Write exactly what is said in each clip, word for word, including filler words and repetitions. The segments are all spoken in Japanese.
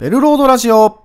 ベルロードラジオ。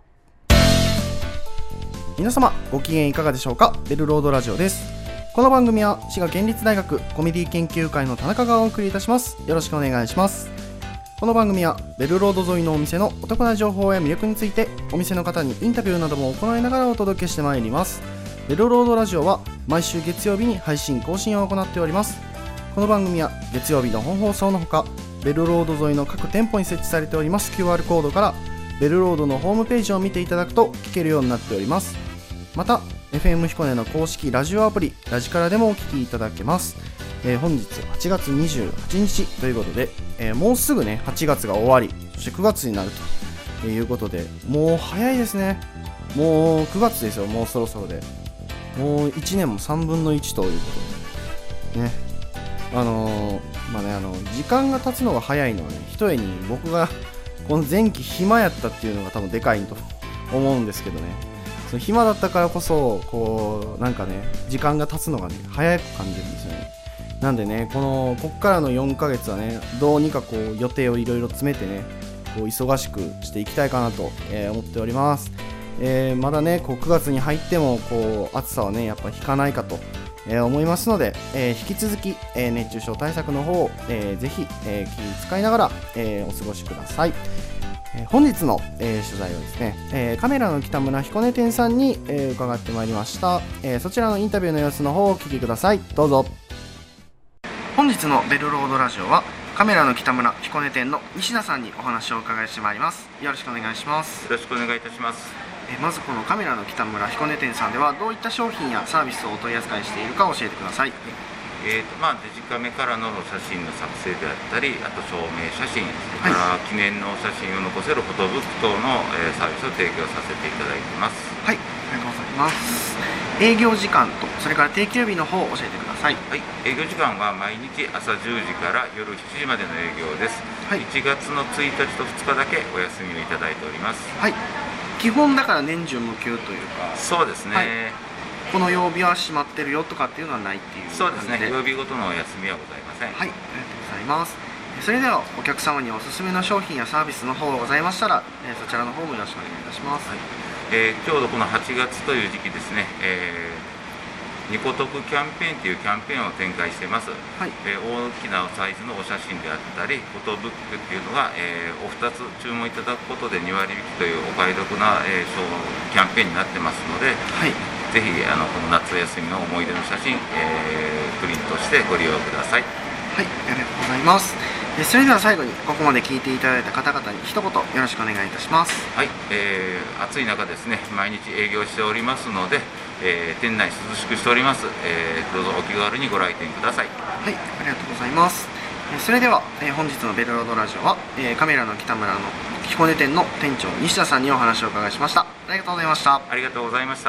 皆様ご機嫌いかがでしょうか。ベルロードラジオです。この番組は滋賀県立大学コメディ研究会の田中がお送りいたします。よろしくお願いします。この番組はベルロード沿いのお店のお得な情報や魅力についてお店の方にインタビューなども行いながらお届けしてまいります。ベルロードラジオは毎週月曜日に配信更新を行っております。この番組は月曜日の本放送のほか、ベルロード沿いの各店舗に設置されております キューアール コードからベルロードのホームページを見ていただくと聞けるようになっております。また エフエム 彦根の公式ラジオアプリラジカラでもお聞きいただけます。えー、本日はちがつにじゅうはちにちということで、えー、もうすぐねはちがつが終わり、そしてくがつになるということで、もう早いですね。もうくがつですよ。もうそろそろでもういちねんもさんぶんのいちということでね、あのー、まあねあの時間が経つのが早いのはね、ひとえに僕がこの前期暇やったっていうのが多分でかいと思うんですけどね、その暇だったからこそこうなんかね時間が経つのがね早く感じるんですよね。なんでねこのこっからのよんかげつはね、どうにかこう予定をいろいろ詰めてねこう忙しくしていきたいかなと、えー、思っております。えー、まだねこうくがつに入ってもこう暑さはねやっぱ引かないかと、えー、思いますので、えー、引き続き、えー、熱中症対策の方を、えー、ぜひ、えー、気遣いながら、えー、お過ごしください。えー、本日の、えー、取材はですね、えー、カメラの北村彦根店さんに、えー、伺ってまいりました。えー、そちらのインタビューの様子の方をお聞きください。どうぞ。本日のベルロードラジオはカメラの北村彦根店の西田さんにお話をお伺いしてまいります。よろしくお願いします。 よろしくお願いいたします。 えまずこのカメラの北村彦根店さんではどういった商品やサービスをお取り扱いしているか教えてください。 えーとまあ、デジカメからの写真の作成であったり、あと証明写真、それから記念の写真を残せるフォトブック等の、えー、サービスを提供させていただいています。 はい、ありがとうございます。営業時間とそれから定休日の方を教えてください。 はい、営業時間は毎日朝じゅうじから夜しちじまでの営業です。はい、いちがつのついたちとふつかだけお休みをいただいております。 はい、基本だから年中無休というか。 そうですね、はい、 この曜日は閉まってるよとかっていうのはないっていう。 そうですね、曜日ごとのお休みはございません。 はい、ありがとうございます。それではお客様におすすめの商品やサービスの方がございましたら、えー、そちらの方もよろしくお願いいたします。はい、 えー、ちょうどこのはちがつという時期ですね、えー、ニコトクキャンペーンというキャンペーンを展開しています。はい、えー、大きなサイズのお写真であったりフォトブックっていうのが、えー、おふたつ注文いただくことでにわり引きというお買い得な、えー、キャンペーンになってますので、はい、ぜひあのこの夏休みの思い出の写真、えー、プリントしてご利用ください。 はい、ありがとうございます。それでは最後にここまで聞いていただいた方々に一言よろしくお願いいたします。 はい、えー、暑い中ですね毎日営業しておりますので、えー、店内涼しくしております、えー、どうぞお気軽にご来店ください。 はい、ありがとうございます。それでは、えー、本日のベルロードラジオは、えー、カメラの北村の彦根店の店長西田さんにお話をお伺いしました。ありがとうございました。 ありがとうございました。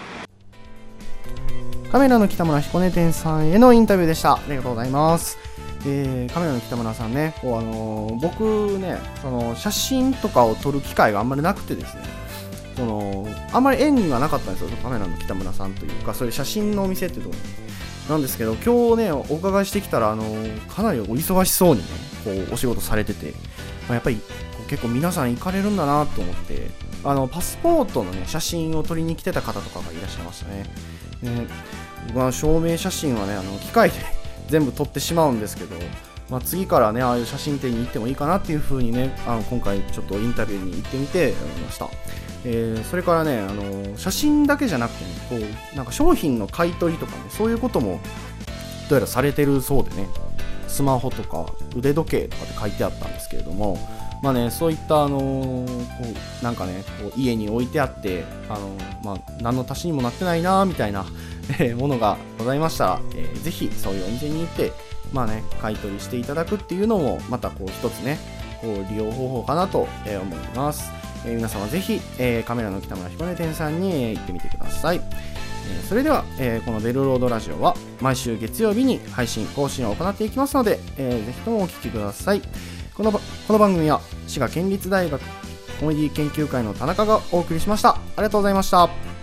カメラの北村彦根店さんへのインタビューでした。ありがとうございます。えー、カメラの北村さんね、こう、あのー、僕ねその写真とかを撮る機会があんまりなくてですね、そのあんまり縁がなかったんですよ、カメラの北村さんというかそういう写真のお店っていうところなんですけど、今日ねお伺いしてきたら、あのー、かなりお忙しそうにねこうお仕事されてて、まあ、やっぱり結構皆さん行かれるんだなと思って、あのパスポートのね写真を撮りに来てた方とかがいらっしゃいましたね。ね、まあ、証明写真はねあの機械で全部撮ってしまうんですけど、まあ、次からねああいう写真展に行ってもいいかなっていう風にね、あの今回ちょっとインタビューに行ってみて思いました。えー、それからねあの写真だけじゃなくてね、こうなんか商品の買い取りとかねそういうこともどうやらされてるそうでね、スマホとか腕時計とかって書いてあったんですけれども、まあねそういったあのー、こうなんかねこう家に置いてあってあのー、まあ何の足しにもなってないなみたいなものがございましたら、えー、ぜひそういうお店に行ってまあね買い取りしていただくっていうのもまたこう一つねこう利用方法かなと、えー、思います。えー、皆様ぜひ、えー、カメラの北村彦根店さんに、えー、行ってみてください。えー、それでは、えー、このベルロードラジオは毎週月曜日に配信更新を行っていきますので、えー、ぜひともお聞きください。このこの番組は滋賀県立大学コメディ研究会の田中がお送りしました。ありがとうございました。